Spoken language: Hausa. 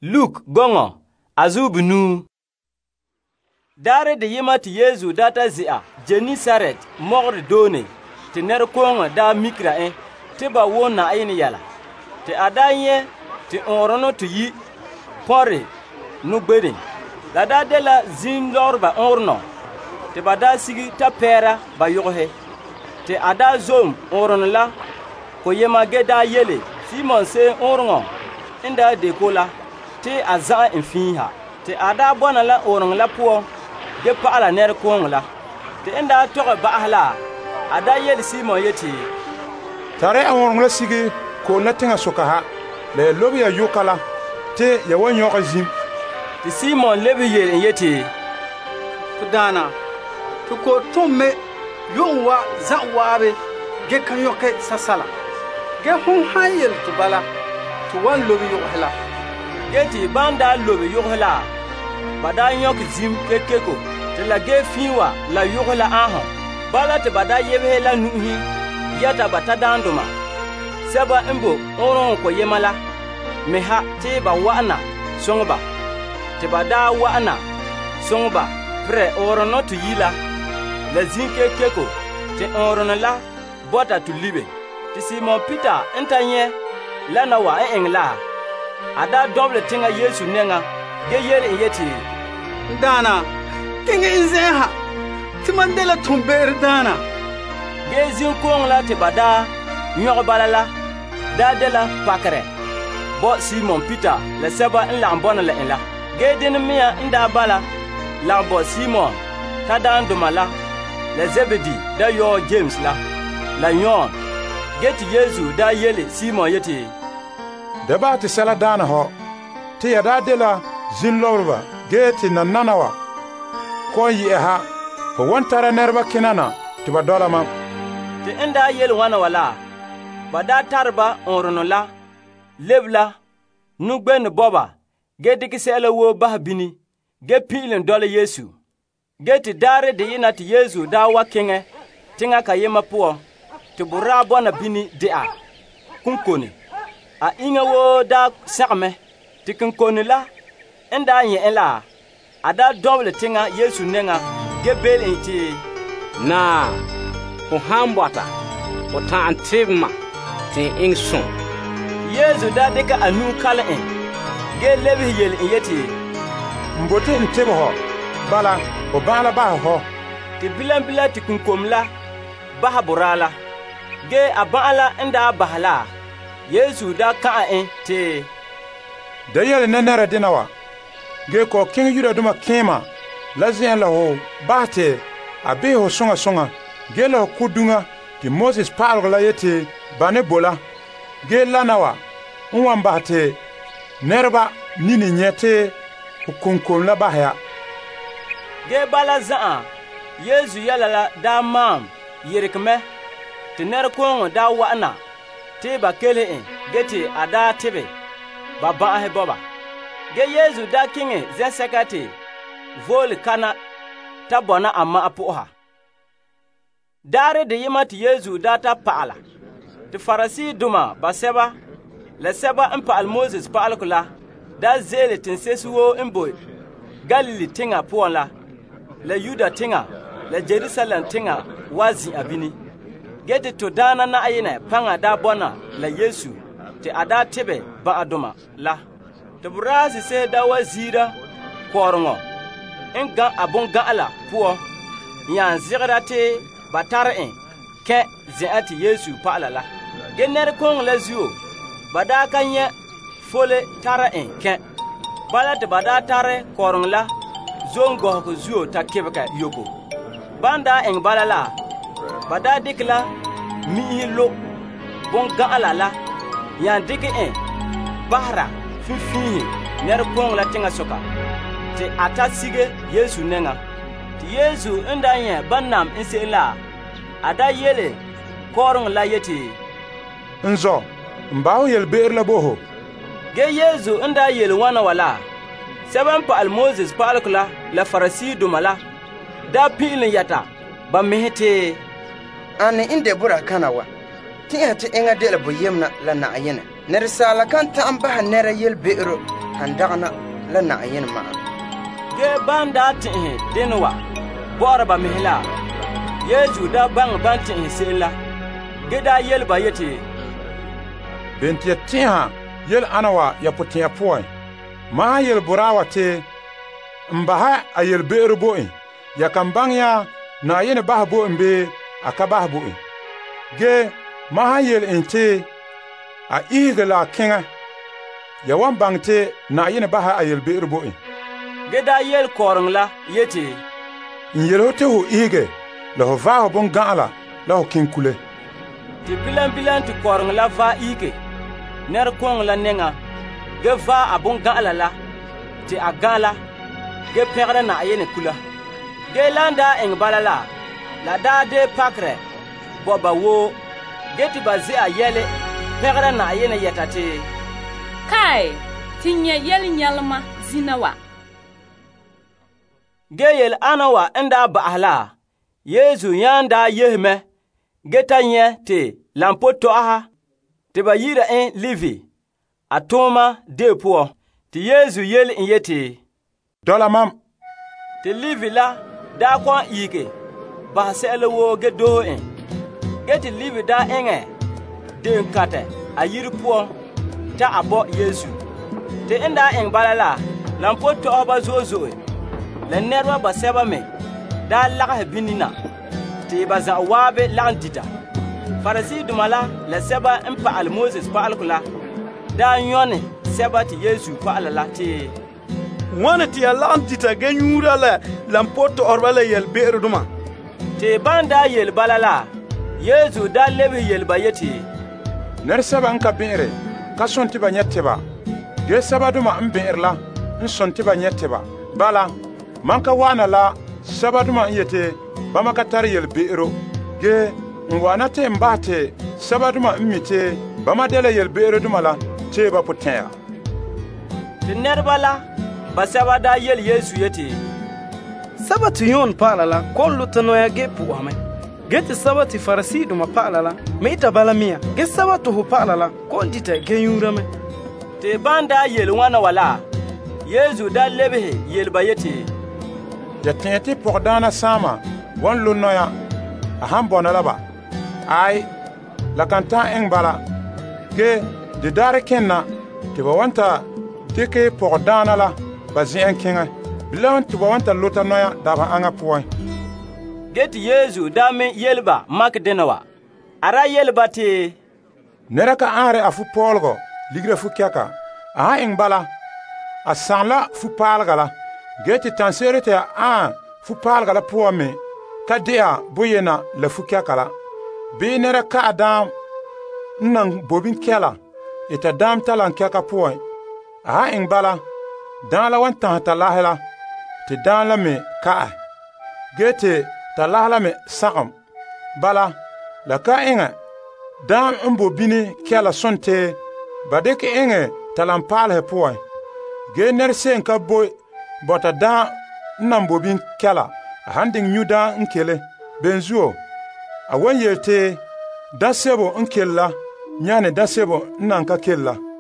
Luk gongo azubu nu. Dare de yima ti Yesu data zia Genesaret mogre done ti ner kongo da mikra ti ba wona ayini yala ti adanye ti onrono ti yi pore nu gbedin la da de la zin lorba orno ti ba da sigi ta pera ba yohe ti ada zom orno la ko yema ge da yele Simon se orngo inda de kola ti azan infiha ti ada bona la orno la po ge paala ner kongo la ti inda toge baahla ada yele Simon yeti tare orno la sigi ko natinga sokaha le lobi ya yukala te ya wanyo azim ti Simon lebi yele yeti dana to ko tomme yonwa zawabe ge kan yoke sasala ge hun hayel to bala to wan lobi yohla geti banda lobi yohla bada yok zim kekeko te la ge fiwa la yohla aha bala te bada yebe la nuhi yata bata danduma seba imbo oron ko yemala meha te ba wana songba te bada wana songba pre orono tu yila la zinke keko te orono la bota tu libe ti Simon Peter entanye la na wa engla ada double tinga Yesu nenga ge yele yeti dana tinga inzeha ti mandela tumber dana ge zin kong la te bada nyogo balala da de la pakre bo Simon Peter la seba en la mbona la en la ge din miya nda bala la bo Simon ta dan dumala la Zebedi da yo James la yon geti Yesu da yele Simon yeti da ba ti sala dana ho ti ya da de la zin lorba geti na nanawa ko yi ha ko wantara nerba kinana ti ba dola ma ti inda yele wana wala ba da tarba onrono la lebla nu gben boba gedi ki sela wo bah bini ge pilin dole Yesu geti dare de yina ti Yesu da wakenge tinga ka yema puo ti bura bona bini dia kunkoni a inga wo da sakme ti kunkoni la enda yin ela ada double tinga Yesu nenga ge bel enti na ko hambata ko ta antibma ti ingson Yesu da deka anu kala en ge lebi yel yeti mbote ntebo ho bala o bala ba ho ti bilan ti kunkom la baha burala ge abala inda bahala Yesu da ka te da yele nanara dinawa ge ko king yuda duma kema lazien la ho bate abe ho songa ge la kudunga ti Moses parle la yete bane bola ge lanawa unwan bate nerba nini nyete kunkon la bahya ge bala zaa Yesu yala la da mam yirikme ti ner kongo da wana ti ba kele geti ada tibe baba he boba ge Yesu da kinge zesekati vol kana tabona amma apuha dare de yima ti Yesu da ta paala ti farasi duma ba seba la seba impa al Moses paal kula da zele tin sesuwo imbo Galili tinga puala la Yuda tinga la Jerusalem tinga wazi abini gete to dana na ayina panga da bona la Yesu te ada tibe ba aduma la te burasi se da wazira korongo enga abon gaala puo yan zigra te batara ke zeati Yesu paala la gener kong la zuo bada kanye fole tara ke bala te bada tare korong la zongo ko zuo ta kebeka yoko banda bala la bada dikla mi lo bon gaala la yan dike bahra fifi ner kong la tinga soka te ata sige Yesu nenga ti Yesu ndanye bannam insela ada yele korong la yeti nzo mbawo yel beer la boho ge Yesu nda yel wana wala seban pa al Moses palkula la farasi dumala da pilin yata ba mehete ani inde bura kanawa ti ati enga de la boyemna la na ayene ner sala kan ta amba nera yel beero han dagna la na yin ma ge banda tihi denwa borba mihla Yesu da bang banti sela ge da yel ba yete bentia tiha yel anawa ya putia poi ma yel burawa te mbaha ayel berbo ya kambanya na yene bahbo mbe akabahbo ge ma yel ente a igala kenga ya wan bangte na yene baha ayel berbo ge da yel korngla yete yel hote ho ige la ho va bon gala la ho kinkule ti bilan ti korngla va ige ner kongla nenga ge va abon gala la ti agala ge pegre na yene kula ge landa eng balala la da de pakre boba wo ge ti bazi a yele pegre na yene yetate kai tinye yel nyalma zinawa ge yel anawa enda bahla Yesu yanda yehme getanye te lampoto aha te ba yira en livi atoma de po te Yesu yel in yete dola mam te livi la da kwa ike ba sele wo ge do en geti livi da enge de nkate ayiri po ta abo Yesu te enda en balala lampoto oba zozo la nerwa ba seba me da laga binina te baza wabe landita farasi dumala la seba impa al Moses pa alkula da nyone seba ti Yesu pa alala te wana ti landita genyura la lampoto orbala yel beru duma te banda yel balala Yesu da lebe yel bayeti ner seba nka bere ka sonti ba nyeteba ge seba duma mberla nsonti ba nyeteba bala manka wana la sabaduma yete bama katar yel beero ge ngwana te mbate sabaduma mmite bama dele yel beero duma la te ba putea tinerbala ba sabada yel Yesu yete sabati yon palala kollu tanoya ge puame geti sabati farasi duma palala meita balamia ge sabatu hu palala koldita ge yurame te banda yel wana wala Yesu da lebe yel bayete ya tẽeti pʋgdaana sãama wan lo-noya a sãn bõna laba ay la kan tã ẽng bala ge de daar kẽnna tɩ ba wan ta dɩke pʋgdaana la ba zẽ kẽngẽ bila tɩ ba wan ta lota noya daba ãngã pʋgẽ ge tɩ Yesu da me yelba mak dẽna wa a ra yelba tɩ neda ka ãare a fu-paoolgɔ ligra fu-kɛka a sã ẽng bala a sãng la fu-paalga la geti tansere te a fu palga la puwa me ka dea boyena la fukya kala be nera ka adam nan bobin kela eta dam talan kaka puwa a ing bala dan la wan tan ta lahela te dan la me ka geti ta lahela me sagam bala la ka inga dan bobini kela sonte badeke inge talan palhe puwa ge ner sen ka boy bota da nan bobin kela handing nyuda nkele benzuo awan yete da sebo nkella nyane da sebo nan ka kella